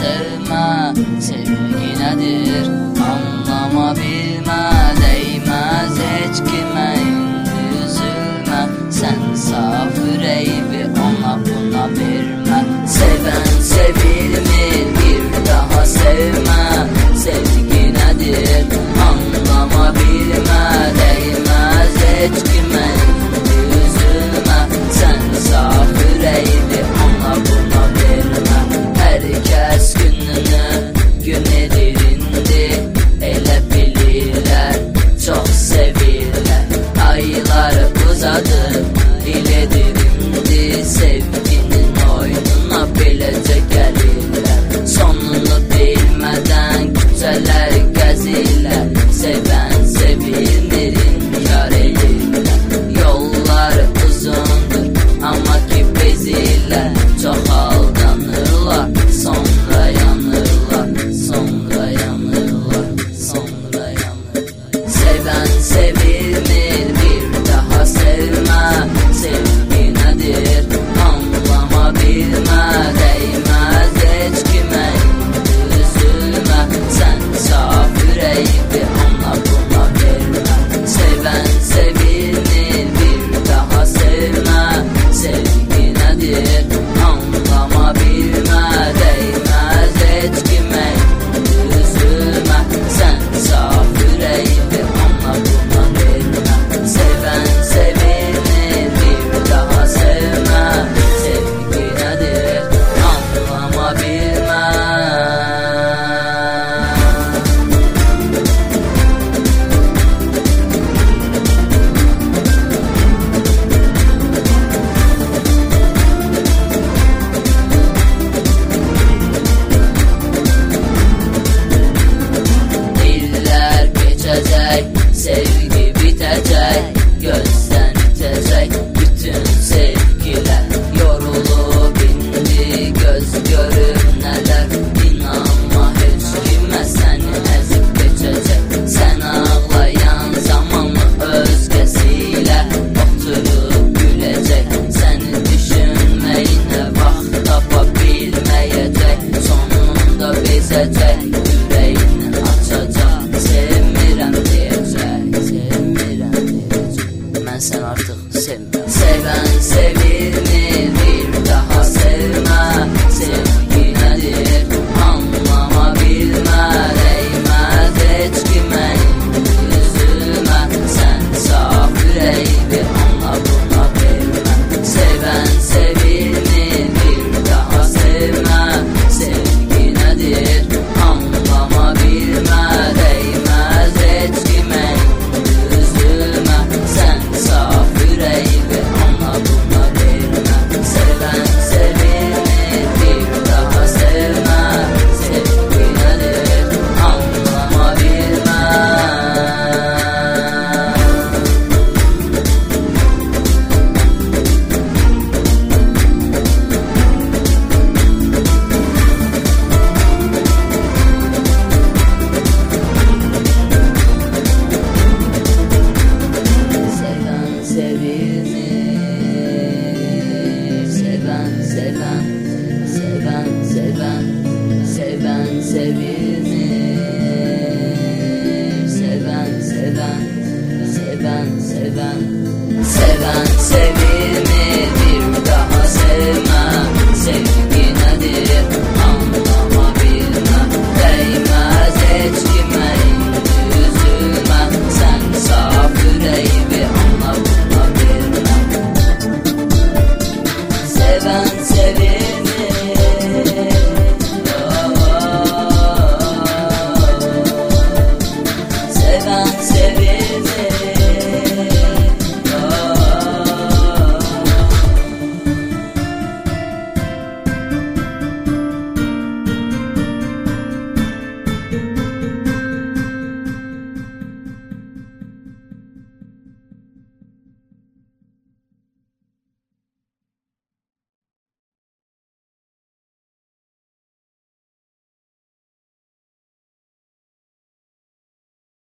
sevme, sevgi nedir anlama bilme, değmez hiç kime üzülme, sen saf yüreği ona buna verme. Seven sevilmir, bir daha sevme, sevgi nedir anlama bilme, değmez hiç kime üzülme, sen saf yüreği ona buna verme. Herkes gününü gün edirindi, elə bilirlər, çox sevirlər. Aylar uzadı, ile dirindi, sevginin oyununa beləcə gəlirlər. Sonunu bilmədən küçələr gəzirlər, sevən sevilmirin yar elirlər. Yollar uzundur, amma ki bezirlər, çox aldanırlar, sonra yanırlar, sonra yanırlar, sonra yanırlar. Seven sevilmir, bir daha sevme, sevgi nedir anlama bilme, değmez hiç kime üzülme, sen saf yüreği ona buna verme. Seven sevilmir, bir daha sevme, sevgi nedir anlama bilme, değmez hiç kime üzülme, sen saf yüreği ona buna verme. Seven sevilmir, bir daha sevme, sevgi nedir anlama bilme. İller geçecek, sevgi bitecek, gözden itecek bütün sevgiler. Yorulup indi göz görür neler, inanma hiç kime seni ezip geçecek. Sen ağlayan zamanı özgesiyle oturup gülecek, seni düşünmeyine vaxt tapa bilmeyecek, sonunda bezecek, yüreğini açacak, sevmirəm diyecek, sevmirəm diyecek. Mən sən artıq sevmirəm. Seven sevir